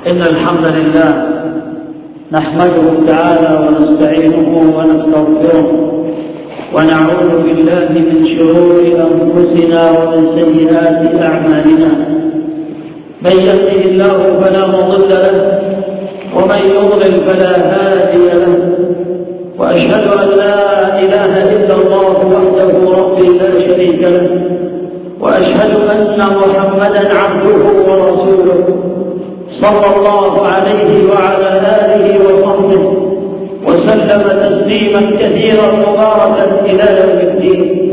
إن الحمد لله نحمده تعالى ونستعينه ونستغفره ونعوذ بالله من شرور أنفسنا ومن سيئات أعمالنا. من يهده الله فلا مضل له ومن يضلل فلا هادي له، وأشهد أن لا إله إلا الله وحده ربي لا شريك له، وأشهد أن محمدا عبده ورسوله صلى الله عليه وعلى آله وصحبه وسلم تسليما كثيرا مباركا إلى يوم الدين.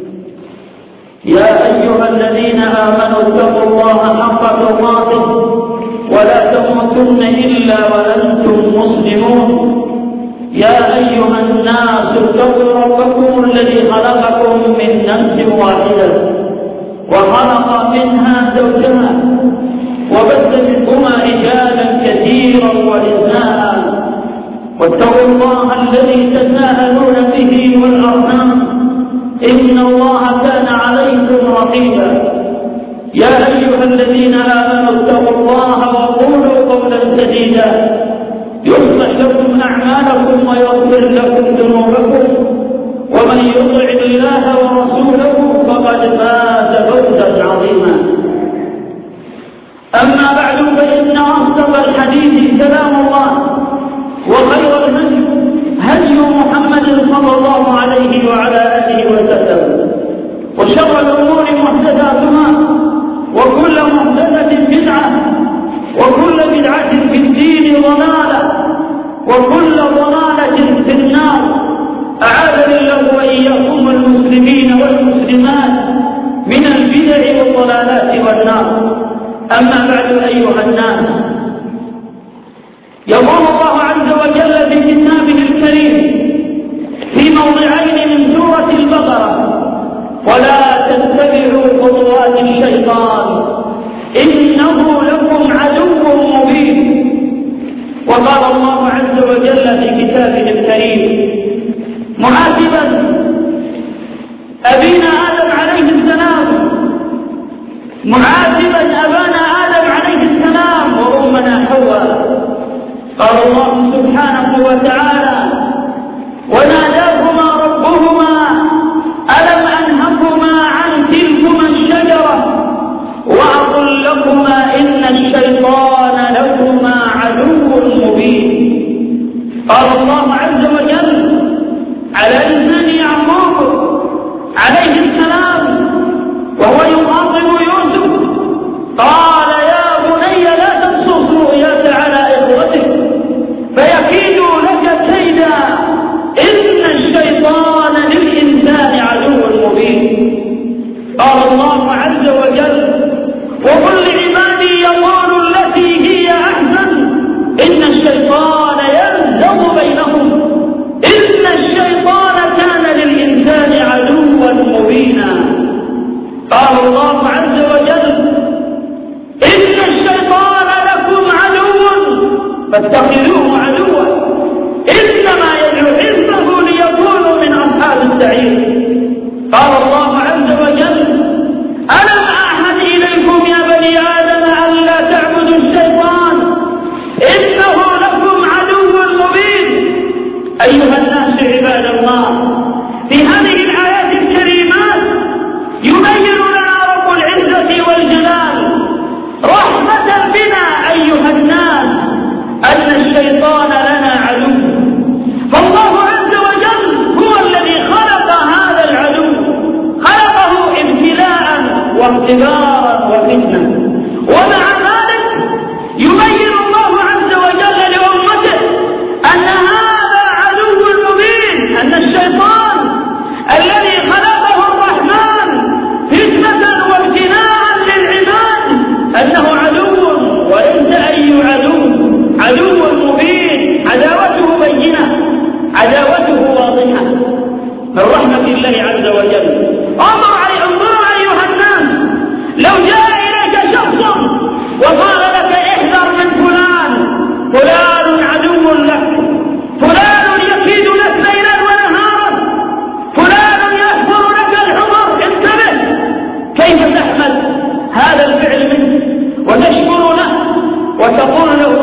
يا أيها الذين آمنوا اتقوا الله حق تقاته ولا تموتن إلا وأنتم مسلمون. يا أيها الناس اتقوا ربكم الذي خلقكم من نفس واحدة وخلق منها زوجها وبث منهما رجالا كثيرا ونساء، واتقوا الله الذي تساءلون به والأرحام إن الله كان عليكم رقيبا. يا أيها الذين آمنوا اتقوا الله وقولوا قولا سديدا يصلح لكم أعمالكم ويغفر لكم ذنوبكم، ومن يطع الله ورسوله فقد فاز فوزا عظيما. أما بعد، فإن أصدق الحديث كلام الله، وخير الهدي هدي محمد صلى الله عليه وعلى آله وسلم، وشر الأمور محدثاتها، وكل محدثة بدعة، وكل بدعة في الدين ضلالة، وكل ضلالة في النار. أعاذني الله وإياكم المسلمين والمسلمات من البدع والضلالات والنار. أما بعد أيها الناس، يقول الله عز وجل في كتابه الكريم في موضعين من سورة البقرة: ولا تتبعوا خطوات الشيطان إنه لكم عدو مبين. وقال الله عز وجل في كتابه الكريم معاتبا أبينا آدم عليه السلام، معاتبا أبانا آدم عليه السلام وأمنا حواء. قال الله سبحانه وتعالى: وناداهما ربهما ألم أنهكما عن تلكما الشجرة وأقل لكما إن الشيطان لكما عدو مبين. قال الله عز وجل على لسان يعقوب عليه السلام وهو يخاطب يوسف، قال: يا بني لا تقصص رؤياك على إخوتك فيكيدوا لك كيدا إن الشيطان للإنسان عدو مبين. قال الله عز وجل: وقل لعبادي يقولوا التي هي أحسن إن الشيطان ينزغ بينهم إن الشيطان كان للإنسان عدوا مبينا. قال الله عز وجل: إن الشيطان لكم عدو فاتخذوه عدوا إنما يدعو حزبه ليكونوا من أصحاب السعير. قال الله عز وجل: ألم أعهد إليكم يا بني آدم ألا تعبدوا الشيطان إنه لكم عدو مبين. أيها الناس عباد الله، في هذه الآيات الكريمات يبين لنا رب العزة والجلال رحمة بنا أيها الناس أن الشيطان لنا عدو، فالله عز وجل هو الذي خلق هذا العدو، خلقه ابتلاء واختبارا وفتنة، ومع ذلك يبين الله عز وجل لأمته أن هذا عدو مبين، أن الشيطان الذي خلقه الرحمن فتنة وابتلاء للعباد أنه عدو، وليس أي عدو مبين، عداوته بينة، عداوته واضحة من رحمة الله عز وجل. انظروا أيها الناس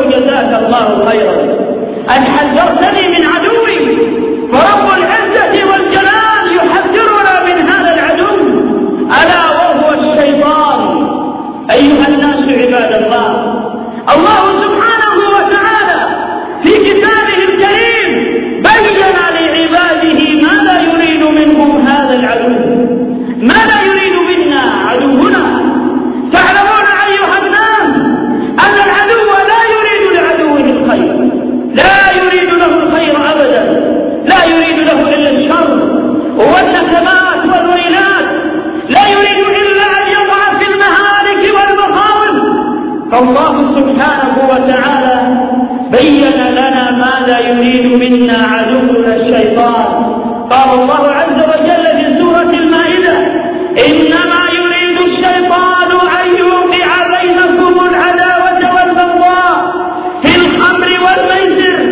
جزاك الله خيرا أن حذرتني من عدوي، فرب العزة والجلال يحذرنا من هذا العدو ألا وهو الشيطان. أيها الناس عباد الله، الله سبحانه وتعالى في كتابه الكريم بين لعباده ماذا يريد منهم هذا العدو، ماذا يريد منا عدونا. تعلمون أيها الناس أن العدو لا يريد لعدوه الخير، لا يريد له الخير أبدا، لا يريد له إلا الشر والنكبات والويلات، لا يريد إلا أن يقع في المهالك والمخاوف. فالله سبحانه وتعالى بين لنا ماذا يريد منا عدونا الشيطان. قال الله عز وجل في سورة المائدة: إنما يريد الشيطان أن يوقع بينكم العداوة والبغضاء في الخمر والميسر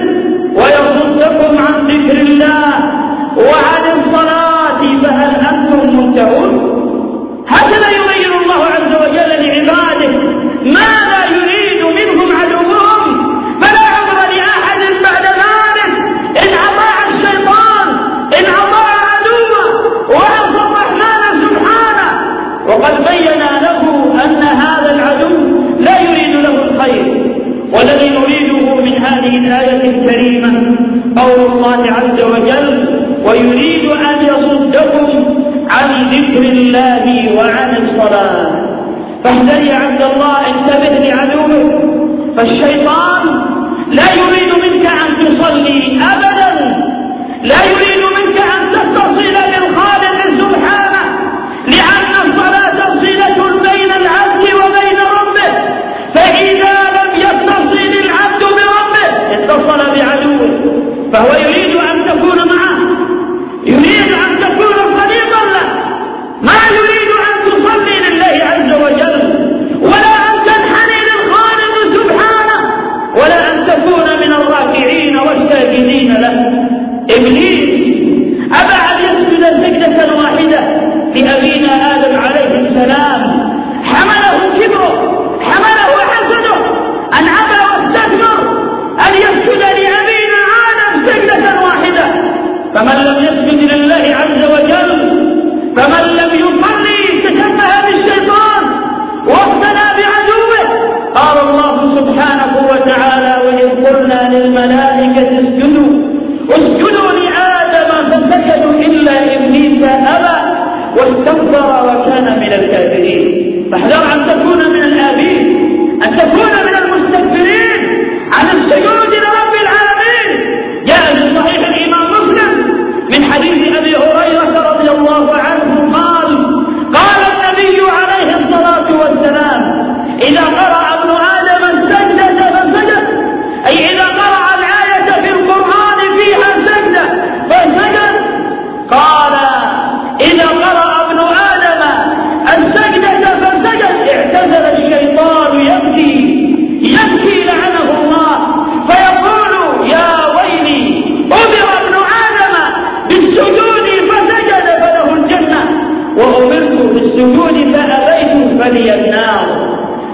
ويصدكم عن ذكر الله وعن الصلاة فهل أنتم منتهون. هكذا يبين الله عز وجل لعباده ماذا يريد منهم عدوهم، فلا عذر لأحد بعد ذلك إن أطاع الشيطان، إن أطاع عدوه وعصى الرحمن سبحانه. وقد بين له أن هذا العدو لا يريد له الخير. والذي نريده من هذه الآية الكريمة قول الله عز وجل: ويريد أن يصدكم عن ذكر الله وعن الصلاة. فاحذر يا عبد الله، انتبه لعدوك. فالشيطان لا يريد منك أن تصلي أبدا، لا يريد منك أن تتصل بالخالق سبحانه، لأن الصلاة صلة بين العبد وبين ربه، فإذا لم يتصل العبد بربه اتصل بعدوه. فهو يريد أن تكون معه، يريد أن تكون صديقا له، ما يريد أن تصلي لله عز وجل، ولا أن تنحني للخالق سبحانه، ولا أن تكون من الراكعين والساجدين له. إبليس أبى أن يسجد سجدة واحدة لأبينا آدم عليه السلام، حمله كبره، حمله حسده، أن أبى واستكبر أن يسجد لأبينا آدم سجدة واحدة. فمن لم يسجد لله عز وجل، فمن لم يصلي تشبه بالشيطان واقتنى بعدوه. قال الله سبحانه وتعالى: وإذ قلنا للملائكة اسجدوا لآدم فسجدوا إلا إبليس أبى واستكبر وكان من الكافرين. فاحذر أن تكون من الآبين، أن تكون من المستكبرين عن السجود لرب العالمين. جاء في صحيح الإمام مسلم من حديث أبي هريرة رضي الله عنه قال النبي عليه الصلاة والسلام: إذا قرأ ابن آدم السجدة فسجد، أي إذا قرأ الآية في القرآن فيها سجدة فسجد. قال: إذا قرأ ابن آدم السجدة فسجد، اعتزل الشيطان يبكي لعنه الله، فيقول: يا ويلي، أمر ابن آدم بالسجود فسجد فله الجنة، وأمرت بالسجود فأبيت فلي النار.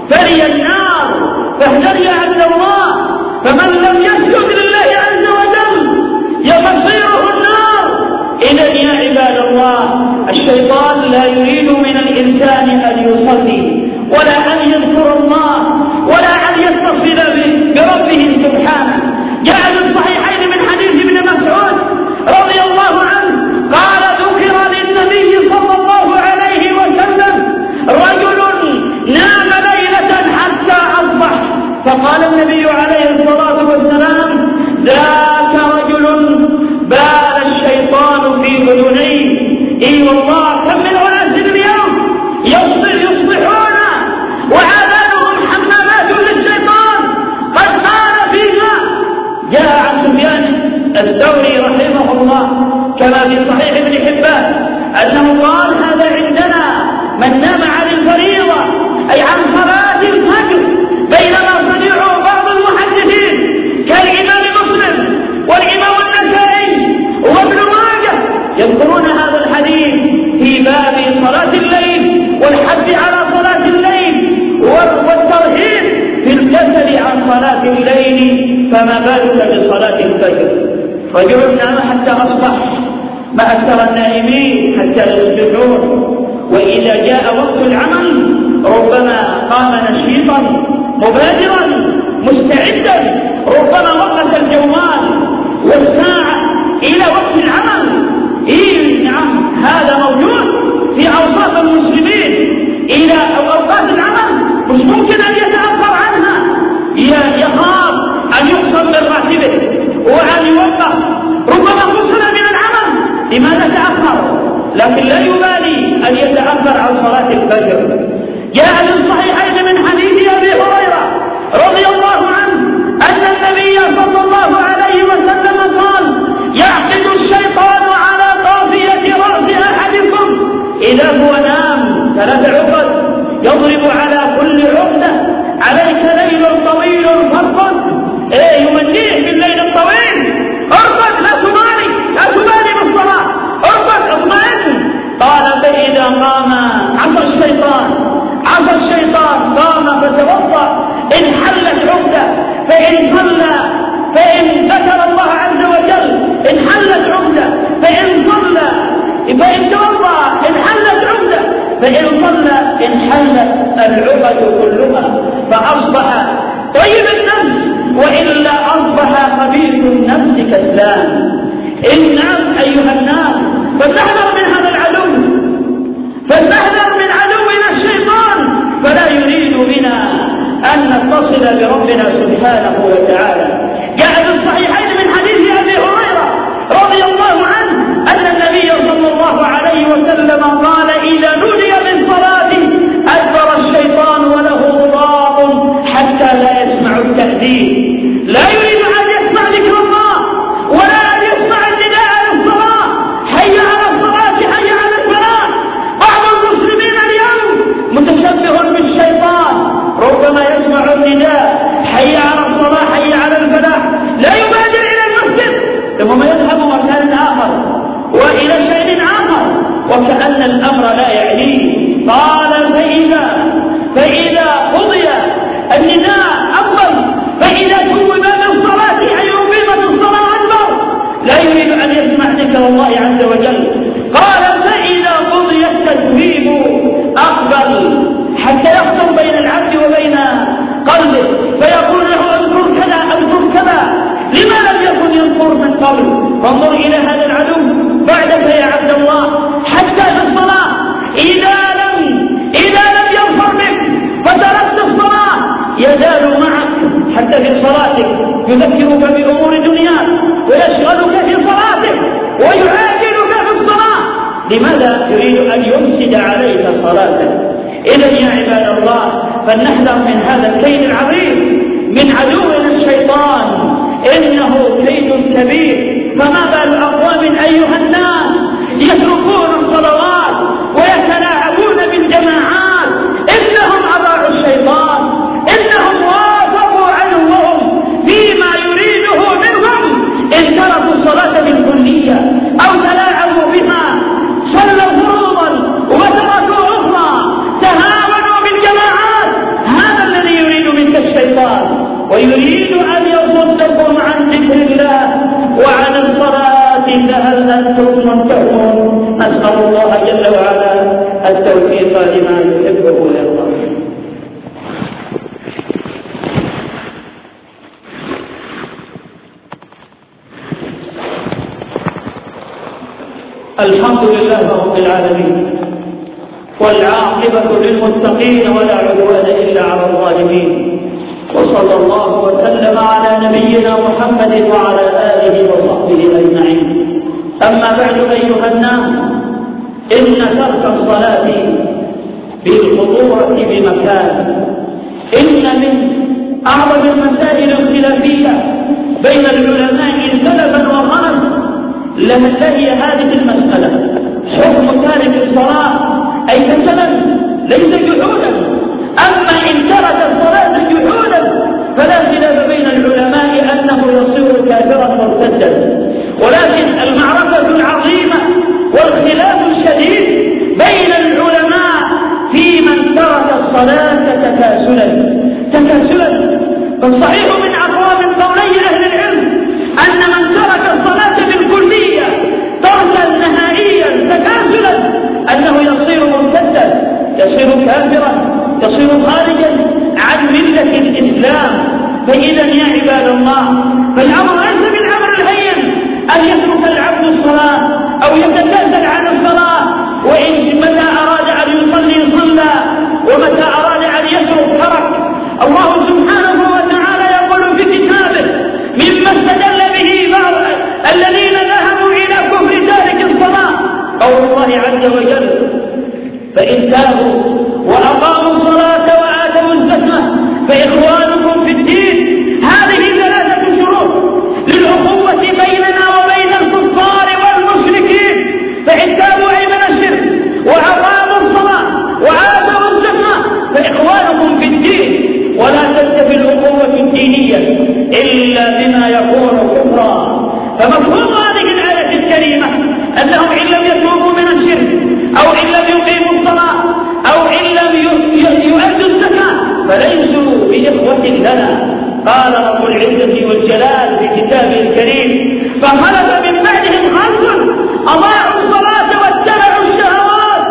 فاحذر يا عبد الله، فمن لم يسجد لله عز وجل يمصيره النار. إذا يا عباد الله، الشيطان لا يريد من الإنسان أن يصلي ولا أن يذكر الله ولا أن يتصل بربه سبحانه. جاء في الصحيحين من حديث ابن مسعود رضي الله عنه قال: ذكر للنبي صلى الله عليه وسلم رجل نام ليلة حتى أصبح، فقال النبي عليه الصلاة والسلام: ذاك رجل بال الشيطان في أذنيه. إي والله، كم من أناس اليوم يصبحون وآذانهم حمامات للشيطان قد بال فيها. جاء عن سفيان الثوري رحمه الله كما في صحيح ابن حبان أنه قال: هذا عندنا من نام عن الفريضة، أي عن صلاة الفجر، بينما صنيع بعض المحدثين كالإمام مسلم والإمام النسائي وابن ماجه يذكرون هذا الحديث في باب صلاة الليل والحث على صلاة الليل والترهيب في الكسل عن صلاة الليل فما بالك بصلاة الفجر؟ رجل نام حتى أصبح، ما أكثر النائمين حتى يصبحون. وإذا جاء وقت العمل ربما قام نشيطا مبادرا مستعدا، ربما وقت الجوال والساعة إلى وقت العمل. نعم، هذا موجود في أوساط المسلمين إلى أوقات العمل، مش ممكن أن يتأخر عنها، يخاف أن يقسم من راتبه وأن يوقف، ربما فصل من العمل، لماذا تأخر؟ لكن لا يبالي أن يتأخر عن صلاة الفجر. جاء في الصحيحين من حديث أبي هريرة رضي الله عنه أن النبي صلى الله عليه وسلم قال: يعقد الشيطان على قافية رأس أحدكم إذا هو نام 3 عقد، يضرب على كل عقدة: عليك ليل طويل فارقد. يمنيه بالليل الطويل، ارقد، لا تبالي بالصلاة، ارقد، اطمئن. قال: فإذا قام عصى الشيطان قام فتوضأ، إن حلت عقدة، فإن صلى، فإن ذكر الله عز وجل إن حلت عقدة، فإن صلى، فإن توضأ إن حلت عقدة، فإن صلى إن حلت العقد كلها، فأصبح طيب النفس، وإلا أصبح خبيث النفس كسلان. نعم أيها الناس، فلنحذر من هذا العدو، فلنحذر من عدونا الشيطان، فلا يريد بنا أن نتصل بربنا سبحانه وتعالى. جاء في الصحيحين من حديث أبي هريرة رضي الله عنه أن النبي صلى الله عليه وسلم قال: إذا نودي بالصلاة أدبر الشيطان وله ضراط حتى لا يسمع التأذين. لا يريد أن يسمع ذكر الله ولا أن يسمع النداء للصلاة: حي على الصلاة، حي على الفلاح. بعض المسلمين اليوم متشبه بالشيطان، ربما يسمع النداء: حي على الصلاة، حي على الفلاح، لا يبادر إلى المسجد، ثم يذهب مكان آخر وإلى شيء آخر، وكأن الأمر لا يعنيه. قال: فإذا قضي النداء أفضل، فإذا ثوب بالصلاة أي أقيمت الصلاة أكبر، لا يريد أن يسمع ذكر الله عز وجل. قال: فإذا قضي التثويب أقبل، حتى يخطر بين العبد وبين قلبه، فيقول له: اذكر كذا اذكر كذا، لما لم يكن يذكر من قبل؟ فانظر إلى هذا العدو بعدك يا عبد الله، حتى في الصلاة إذا لم يظفر بك فتركت الصلاة يزال معك حتى في صلاتك، يذكرك بأمور دنياك ويشغلك في صلاتك ويعاجلك في الصلاة. لماذا؟ يريد أن يفسد عليك صلاتك. إذن يا عباد الله، فلنحذر من هذا الكيد العظيم من عدونا الشيطان، إنه كيد كبير. فما بال أقوام أيها الناس يتركون الصلوات ويتلاعبون بالجماعات؟ إنهم أطاعوا الشيطان، إنهم وافقوا عدوهم فيما يريده منهم، إن تركوا الصلاة بالكلية أو تلاعبوا بها، صلوا فروضا وتركوا أخرى، تهاونوا بالجماعات. هذا الذي يريد منك الشيطان، ويريد أن يصدكم عن ذكر الله وعن الصلاة، فهل أنتم منتهون؟ أسأل الله جل وعلا التوفيق لما يحبه ويرضاه. الحمد لله رب العالمين، والعاقبة للمتقين ولا عدوان إلا على الظالمين، وصلى الله وسلم على نبينا محمد وعلى آله وصحبه أجمعين. أما بعد أيها الناس، إن ترك الصلاة بالخطورة بمكان إن من أعظم المسائل الخلافية بين العلماء سلفا وخلفا هي هذه المسألة: حكم تارك الصلاة أي كسلا ليس جحودا. أما إن ترك الصلاة جحودا فلا خلاف بين العلماء أنه يصير كافرا مرتدا، ولكن المعركة العظيمة والخلاف الشديد بين العلماء في من ترك الصلاة تكاسلا. فالصحيح من أقوام قولي يصير كافرا، يصير خارجا عن ملة الإسلام. فإذا يا عباد الله، فالأمر ليس بالأمر الهين أن يترك العبد الصلاة أو يتكاسل عن الصلاة، وإن متى أراد أن يصلي صلى ومتى أراد أن يترك ترك. الله سبحانه وتعالى يقول في كتابه مما استدل به بعض الذين ذهبوا إلى كفر تارك الصلاة قول الله عز وجل: فإن تابوا وأقاموا الصلاة وآتوا الزكاة فإخوانكم في الدين. هذه ثلاثة شروط للأخوة بيننا وبين الكفار والمشركين. فإن تابوا أي من الشرك وأقاموا الصلاة وآتوا الزكاة فإخوانكم في الدين. ولا تنتفي الأخوة الدينية إلا بما يكون كفرا. فمفهوم هذه الآية الكريمة أنهم إن لم يتوبوا من الشرك أو إن لم يقيموا الصلاة أو إن لم يؤدوا الزكاة فليسوا بإخوة لنا. قال رب العزة والجلال في كتابه الكريم: فخلف من بعدهم خلف أضاعوا الصلاة واتبعوا الشهوات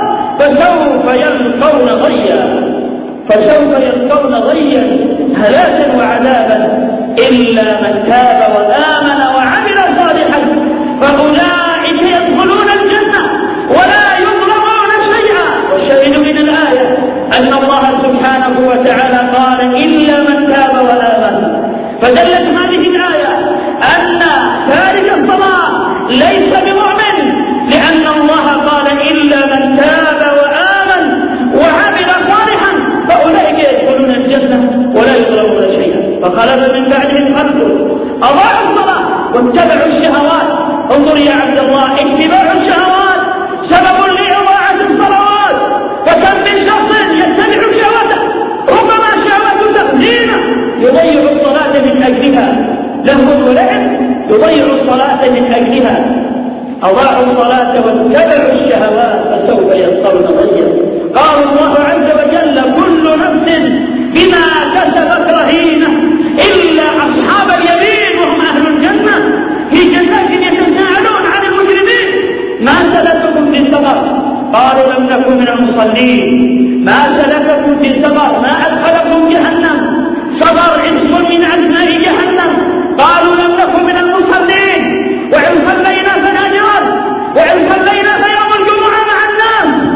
فسوف يلقون غيا هلاكا وعذابا إلا من تاب وآمن وعمل صالحا فأولئك يدخلون الجنة ولا يظلمون شيئا. والشاهد من الآية أن الله سبحانه وتعالى قال: إلا من تاب وآمن. فدلت هذه الآية أن تارك الصلاة ليس بمؤمن، لأن الله قال: إلا من تاب وآمن وعمل صالحا فأولئك يدخلون الجنة ولا يظلمون شيئا. فخلف من بعدهم خلف أضاعوا الصلاة واتبعوا الشهوات. انظر يا عبد الله، اتباع الشهوات سبب لإضاعة الصلوات. وكم من شخص يتبع شهوته، ربما شهوته تقديمه يضيع الصلاة من أجلها، لهو ولعب يضيع الصلاة من أجلها. أضاعوا الصلاة واتبعوا الشهوات فسوف يلقون غيا. قال الله عز وجل: كل نفس بما كسبت رهينة إلا أصحاب اليمين وهم أهل الجنة في جنات يتساءلون عن المجرمين: ما سلككم في سقر؟ قالوا: لم نكن من المصلين. ما سلككم في سقر؟ ما أدخلكم جهنم؟ سقر اسم من أسماء جهنم. قالوا: لم نكن من المصلين. وإن صلينا فنجرا وإن صلينا فيوم الجمعة مع الناس.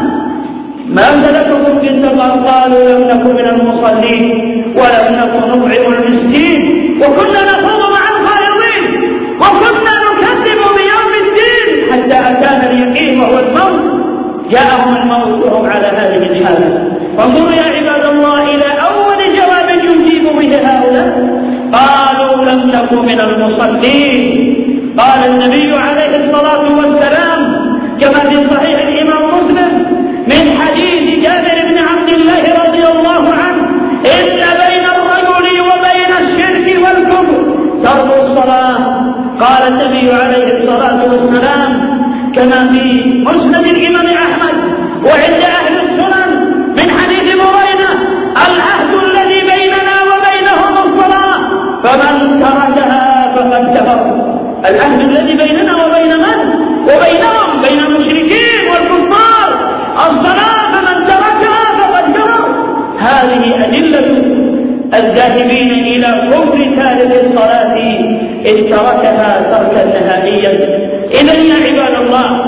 ما سلككم في سقر؟ قالوا: لم نكن من المصلين ولم نكن نطعم المسكين وكنا نخوض مع الخائضين وكنا نكذب بيوم الدين حتى أتانا اليقين وهو الموت. جاءهم الموت وهم على هذه الحالة. فانظروا يا عباد الله إلى أول جواب يجيب به هؤلاء: قالوا: لم نكن من المصلين. قال النبي عليه الصلاة والسلام كما في صحيح الإمام مسلم من حديث جابر بن عبد الله رضي الله عنه: إن بين الرجل وبين الشرك والكفر ترك الصلاة. قال النبي عليه الصلاة والسلام كما في مسند الإمام أحمد وعند أهل السنن من حديث بريدة: العهد الذي بيننا وبينهم الصلاة فمن تركها فقد كفر. العهد الذي بيننا وبين من؟ وبينهم، بين المشركين والكفار، الصلاة فمن تركها فقد كفر. هذه أدلة الذاهبين إلى كفر تارك الصلاة إن تركها تركا نهائيا. إذن يا عباد الله،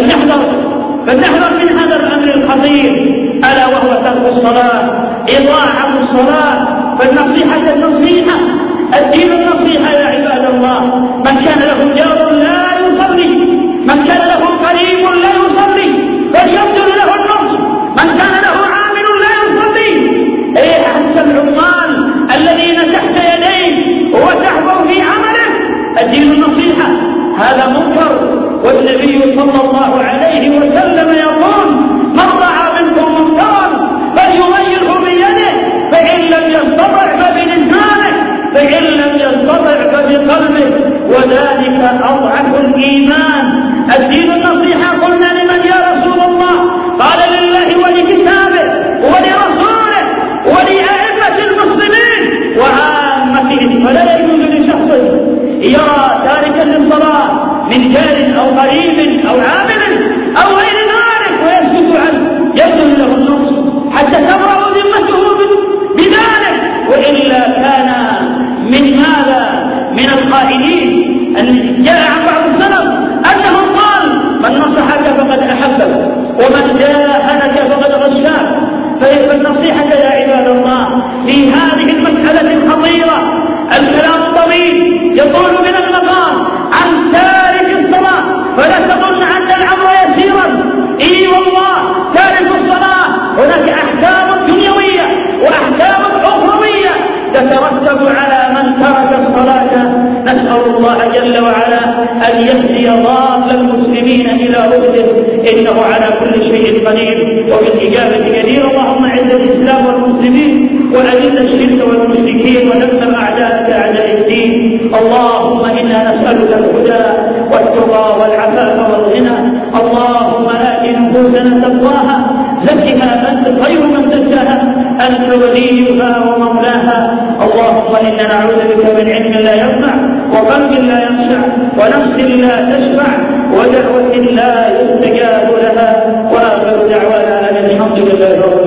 فلنحذر من هذا الأمر الخطير ألا وهو ترك الصلاة، إضاعة الصلاة. فالنصيحة النصيحة، الدين النصيحة يا عباد الله. من كان له جار لا يصلي، من كان له قريب لا يصلي فليبذل له النصح. من كان له عامل لا يصلي، حتى العمال الذين تحت يديه وتحفظ في عمله. الدين النصيحة هذا منكر، والنبي صلى الله عليه وسلم يقول: من رأى منكم منكرا فليغيره بيده، فإن لم يستطع فبلسانه، فإن لم يستطع فبقلبه، وذلك أضعف الإيمان. الدين النصيحة قلنا لمن يا رسول الله؟ قال: لله ولكتابه ولرسوله ولأئمة المسلمين وعامتهم. فلا يجوز لشخص يرى تاركا للصلاة من جار أو قريب أو عامل أو غير ذلك ويسكت عنه، يبذل له النصح من ماذا؟ من القائلين أن جاء عن بعض السلف أنه قال من نصحك فقد أحبك ومن جاهدك فقد غشاك. فالنصيحة يا عباد الله في هذه المسألة الخطيرة الكلام الطويل يطول من المقام عن تارك الصلاة، فلا تظن أن الأمر يسيرا. إي والله تارك الصلاة هناك أحكام دنيوية وأحكام أخروية تترتب على من ترك الصلاة. نسأل الله جل وعلا أن يهدي ضال المسلمين إلى رشده، إنه على كل شيء قدير وبالإجابة جدير. اللهم أعز الإسلام والمسلمين وأذل الشرك والمشركين ودمر أعداءك أعداء الدين. اللهم إنا نسألك الهدى والتقى والعفاف والغنى. اللهم آت نفوسنا تقواها زكها أنت خير من زكاها أنت وليها ومولاها. اللهم إنا نعوذ بك من علم لا ينفع وقلب لا يخشع ونفس لا تشفع ودعوة لا يستجاب لها. وآخر دعوانا أن الحمد لله رب العالمين.